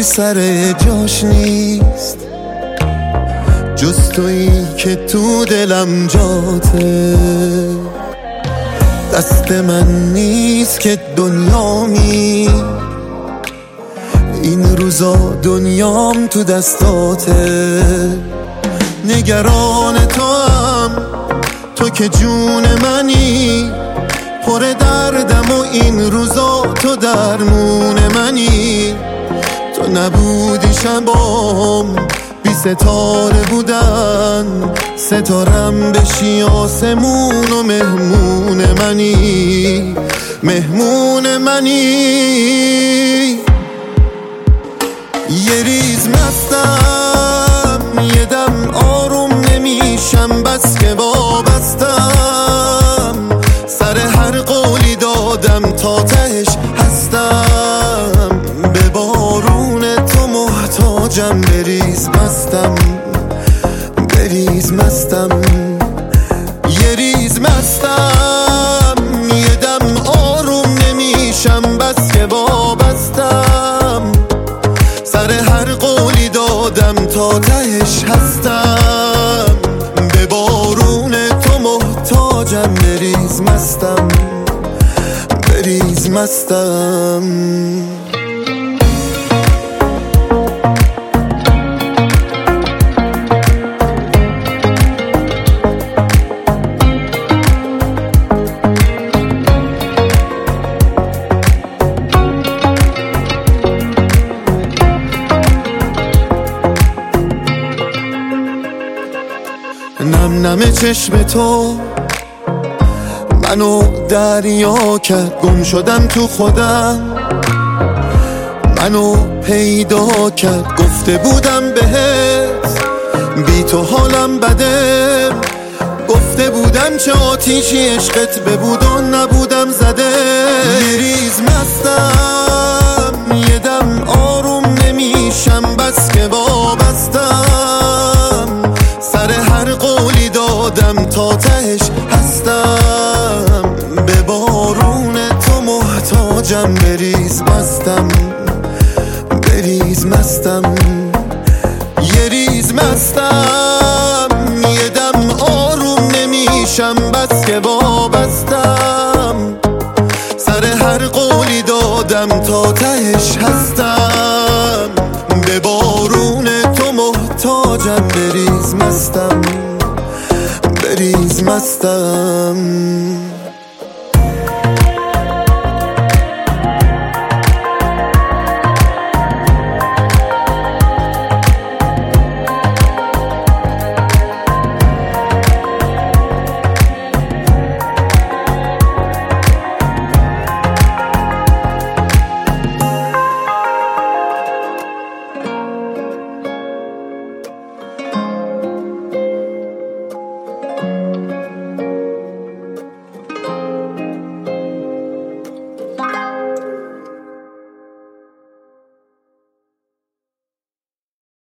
چیزی سر جاش نیست جز تویی که تو دلم جاته. دست من نیست که دنیامی، این روزا دنیام تو دستاته. نگران تو هم، تو که جون منی، پر دردم و این روزا تو درمون منی. تو نبودی شبام بی ستاره بودن، ستارم بشی آسمون و مهمون منی، مهمون منی. یه ریز مستم، یه دم آروم نمیشم، بس که وابستم. سر هر قولی دادم تا تهش هستم. به بارون تو محتاجم، بریز مستم، بریز مستم. یه ریز مستم، یه دم آروم نمیشم، بس که وابستم. سر هر قولی دادم تا تهش هستم. به بارون تو محتاجم، بریز مستم، بریز مستم. نم نم چشم تو منو دریا کرد، گم شدم تو خودم. منو پیدا کرد، گفته بودم بهت بی تو حالم بده. گفته بودم چه آتیشی عشقت ببود و نبودم زده. یه ریز مستم، یه دم آروم نمیشم، بس که وابستم. سر هر قولی دادم تا تهش هستم. به بارون تو محتاجم، بریز مستم، بریز مستم. یه ریز مستم، یه دم آروم نمیشم، بس که وابستم. سر هر قولی دادم تا تهش هستم. به بارون تو محتاجم، بریز مستم، بریز مستم.